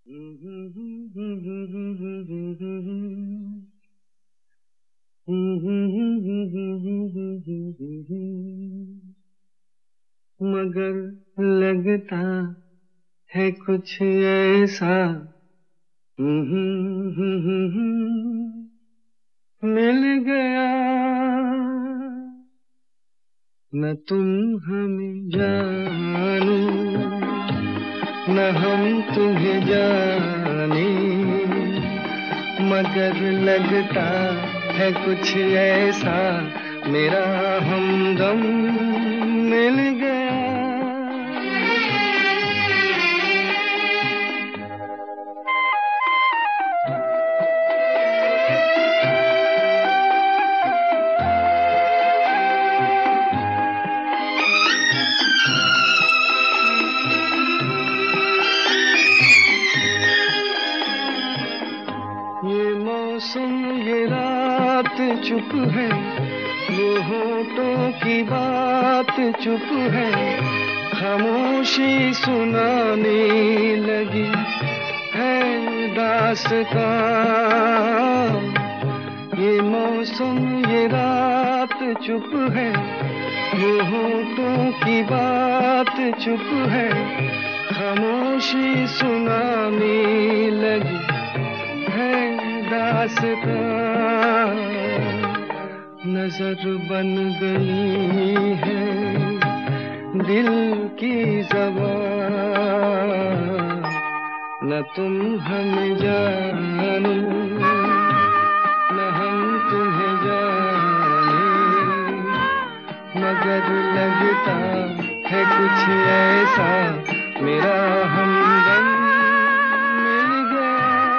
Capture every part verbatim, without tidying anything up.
मगर लगता है कुछ ऐसा मिल गया, न तुम हमें जानो न हम तुम्हें जाने, मगर लगता है कुछ ऐसा मेरा हमदम मिल गया। ये मौसम ये रात चुप है, वो होठों की बात चुप है, खामोशी सुनाने लगी है दास्तां। ये मौसम ये रात चुप है, वो होठों की बात चुप है, खामोशी सुनाने लगी है दास्तां। नजर बन गई है दिल की ज़बान, न तुम हमें जानो न हम तुम्हें जाने, मगर लगता है कुछ ऐसा मेरा हमदम मिल गया।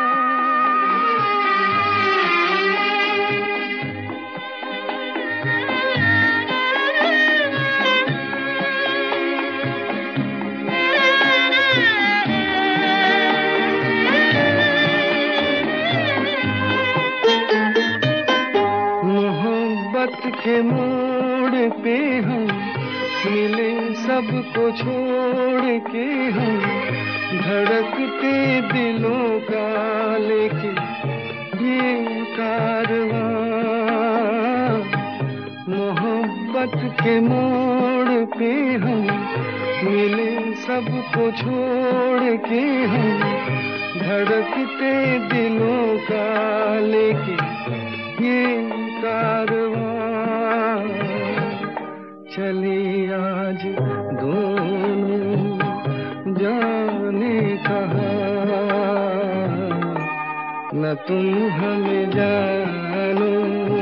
मोहब्बत के मोड़ पे हम मिले सबको छोड़ के, हम धड़कते दिलों का लेके ये कारवां। मोहब्बत के मोड़ पे हम मिले सबको छोड़ के, हम धड़कते दिलों का लेके ये कारवां। चले आज दोनों जाने कहाँ, न तुम हमें जानो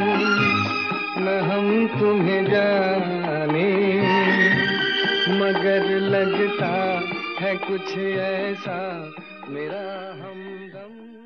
न हम तुम्हें जाने, मगर लगता है कुछ ऐसा मेरा हमदम।